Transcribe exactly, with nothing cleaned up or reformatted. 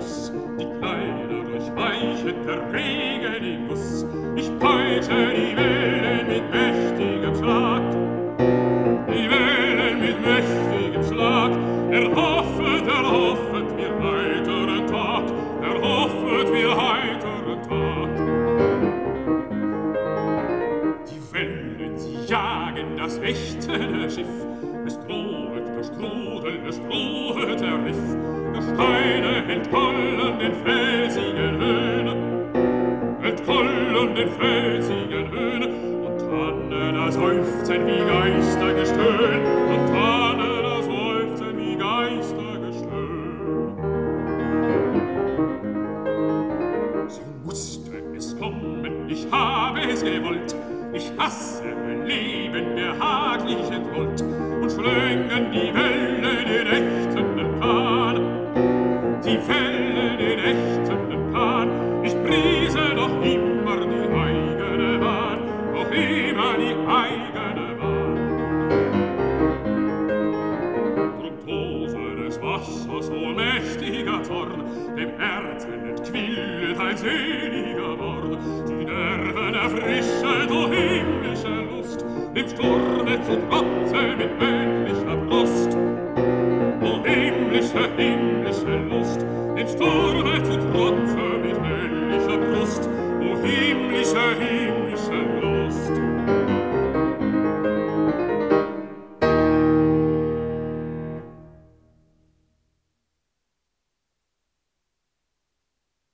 Fluss, die Kleider durchweichen der Regen im Guss. Ich peitsche die Wellen mit mächtigem Schlag, die Wellen mit mächtigem Schlag. Erhoffet, erhoffet mir heiteren Tag, erhoffet mir heiteren Tag. Die Wellen, sie jagen das ächzende Schiff, es drohet der Strudel, es drohet der Riff, der Steine entkollen den felsigen Höhnen, entkollen den felsigen Höhnen, und Tannen da seufzen wie Geistergestöhn, und Tannen da seufzen wie Geistergestöhn. So musste es kommen, ich habe es gewollt, ich hasse mein Leben behaglich entrollt, und schlängen die Wellen in ächzenden Kahn, die Wellen in ächzenden Kahn. Ich prise doch immer die eigene Bahn, auch immer die eigene Bahn. Drum tose des Wassers so mächtiger Zorn, dem Herzen entquillt ein seliger Wort, die Nerven erfrischet, o himmlische Lust, dem Sturme zu trotzen mit Wellen